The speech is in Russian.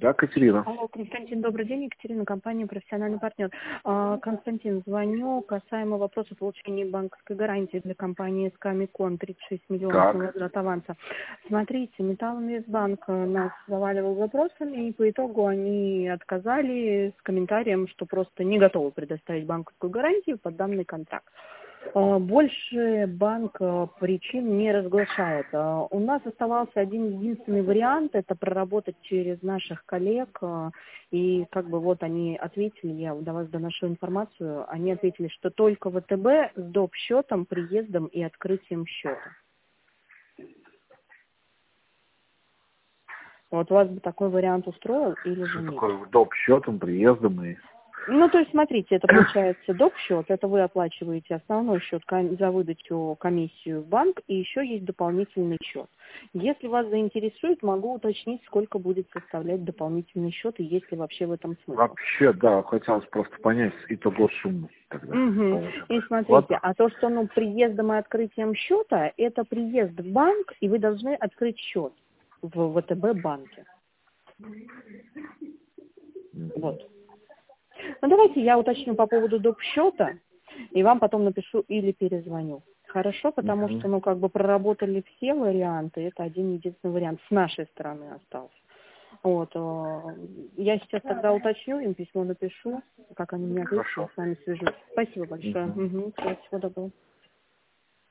Да, Катерина. Алло, Константин, добрый день. Екатерина, компания «Профессиональный партнер». Константин, звоню касаемо вопроса получения банковской гарантии для компании «Скамикон» 36 миллионов на Так. возврат аванса. Смотрите, Металлинвестбанк нас заваливал вопросами, и по итогу они отказали с комментарием, что просто не готовы предоставить банковскую гарантию под данный контракт. Больше банк причин не разглашает. У нас оставался один единственный вариант, это проработать через наших коллег. И как бы вот они ответили, я до вас доношу информацию, они ответили, что только ВТБ с доп. Счетом, приездом и открытием счета. Вот вас бы такой вариант устроил или же Что нет? такое доп. Счетом, приездом и... Ну, то есть, смотрите, это получается доп. Счет, это вы оплачиваете основной счет за выдачу комиссию в банк, и еще есть дополнительный счет. Если вас заинтересует, могу уточнить, сколько будет составлять дополнительный счет, и есть ли вообще в этом смысл. Вообще, да, хотелось просто понять итого сумму тогда. Угу. И смотрите, а то, что приездом и открытием счета, это приезд в банк, и вы должны открыть счет в ВТБ банке. Вот. Ну, давайте я уточню по поводу доп. Счета, и вам потом напишу или перезвоню. Хорошо, потому что, проработали все варианты, это один единственный вариант с нашей стороны остался. Вот, я сейчас тогда уточню, им письмо напишу, как они мне ответят, я с вами свяжусь. Спасибо большое. Всего доброго.